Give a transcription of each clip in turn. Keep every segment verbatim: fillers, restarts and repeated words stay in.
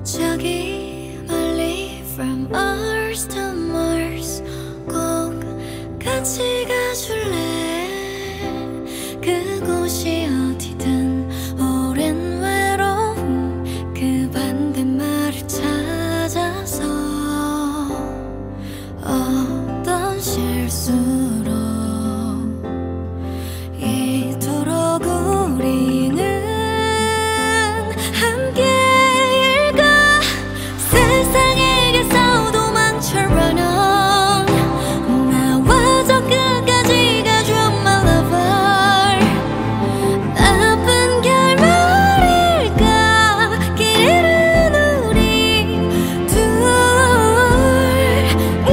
저기 멀리 from Earth to Mars 꼭 같이 가줄래? 그곳이 어디든 오랜 외로움 그 반대말을 찾아서 어떤 실수로 이토록 우리는 함께일까? 세상에게서 도망쳐 run on 나와 저 끝까지 가줘 my lover 나쁜 결말일까? 길 잃은 우리 둘 음,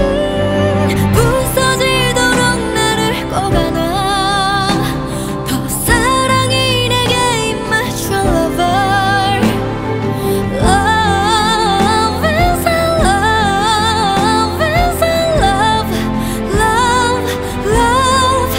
부서지도록 나를 꼭 안아 더 사랑이 내게 임해줘 lover Love is a love is a love love love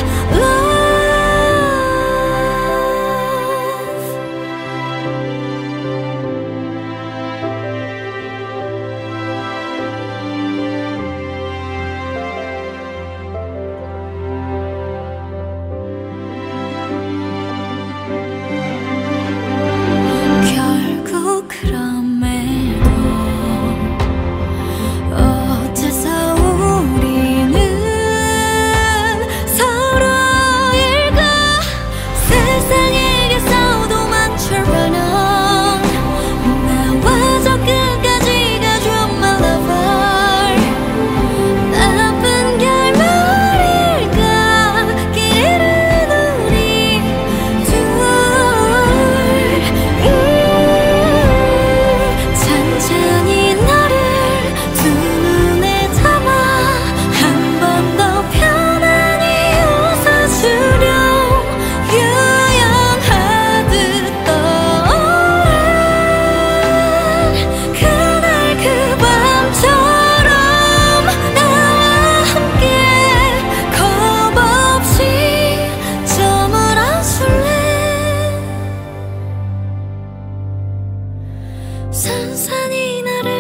결국 그럼에도 어째서 우리는 서로일까? 세상에게서 도망쳐 run on 나와 저 끝까지 가줘 my lover 나쁜 결말일까? 길 잃은 우리 둘 음, 천천히 너를 두 눈에 담아 한 번 더 편안히 웃어주려 유연하듯 떠오른 그날 그 밤처럼 나와 함께 겁 없이 저물어줄래? 산산이 나를